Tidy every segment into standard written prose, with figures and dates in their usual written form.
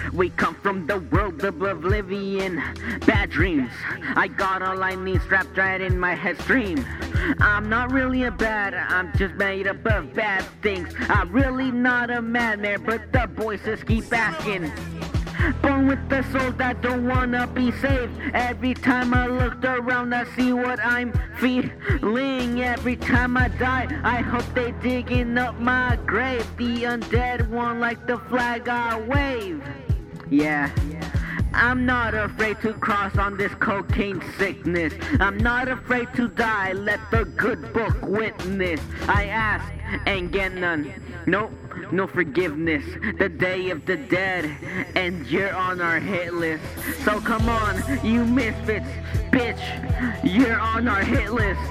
We come from the world of oblivion, bad dreams. I got all I need strapped right in my head stream. I'm not really a bad, I'm just made up of bad things. I'm really not a madman, but the voices keep asking. Born with the soul that don't wanna be saved. Every time I looked around, I see what I'm feeling. Every time I die, I hope they digging up my grave. The undead one like the flag I wave. Yeah. I'm not afraid to cross on this cocaine sickness. I'm not afraid to die, let the good book witness. I ask and get none. Nope, no forgiveness. The Day of the Dead, and you're on our hit list. So come on, you misfits, bitch, you're on our hit list.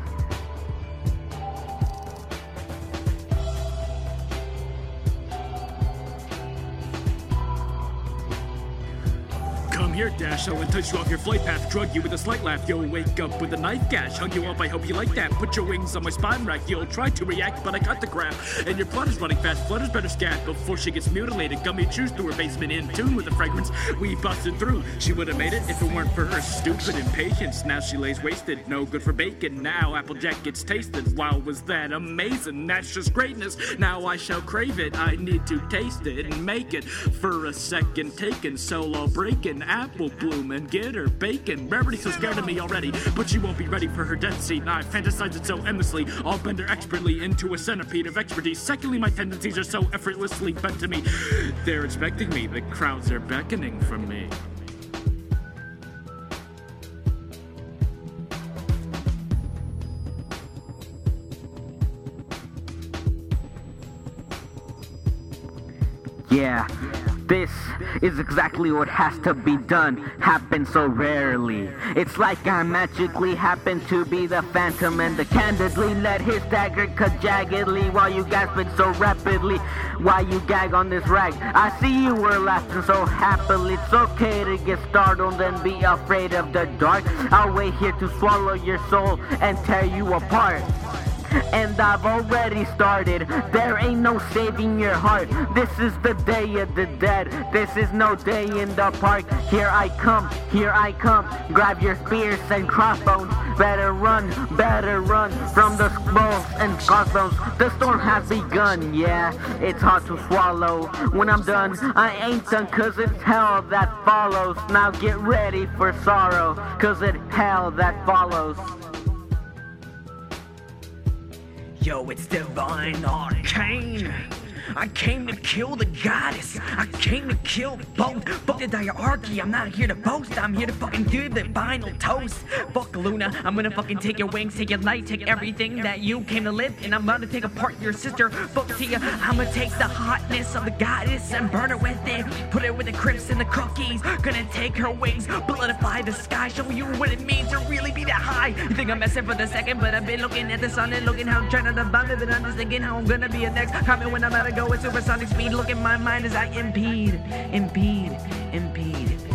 Come here, Dash, I'll entice you off your flight path, drug you with a slight laugh, you'll wake up with a knife gash, hung you up, I hope you like that, put your wings on my spine rack, you'll try to react, but I got the crap, and your blood is running fast, Flutter's better scat, before she gets mutilated, gummy chews through her basement, in tune with the fragrance, we busted through, she would have made it if it weren't for her stupid impatience, now she lays wasted, no good for bacon, now Applejack gets tasted, wow was that amazing, that's just greatness, now I shall crave it, I need to taste it, and make it, for a second taken, solo breaking, apple bloom and get her bacon. Rarity's so scared of me already, but she won't be ready for her death scene. I fantasize it so endlessly, I'll bend her expertly into a centipede of expertise. Secondly, my tendencies are so effortlessly bent to me. They're expecting me, the crowds are beckoning from me. Yeah, this is exactly what has to be done, happens so rarely. It's like I magically happen to be the phantom and the candidly let his dagger cut jaggedly while you gasping so rapidly, while you gag on this rag. I see you were laughing so happily. It's okay to get startled and be afraid of the dark. I'll wait here to swallow your soul and tear you apart. And I've already started, there ain't no saving your heart. This is the Day of the Dead, this is no day in the park. Here I come, grab your spears and crossbones. Better run from the skulls and crossbones. The storm has begun, yeah, it's hard to swallow. When I'm done, I ain't done, cause it's hell that follows. Now get ready for sorrow, cause it's hell that follows. Yo, it's Divine Arcane. I came to kill the goddess. I came to kill both. Fuck the hierarchy. I'm not here to boast. I'm here to fucking do the final toast. Fuck Luna. I'm gonna fucking take your wings, take your light, take everything that you came to live. And I'm gonna take apart your sister. Fuck Tia. I'm gonna take the hotness of the goddess and burn her with it. Put it with the crisps and the cookies. Gonna take her wings, bloodify the sky. Show you what it means to really be that high. You think I'm messing for the second, but I've been looking at the sun and looking how I'm trying to bomb it. But I'm just thinking how I'm gonna be a next comment when I'm out of go with supersonic speed. Look at my mind as I impede.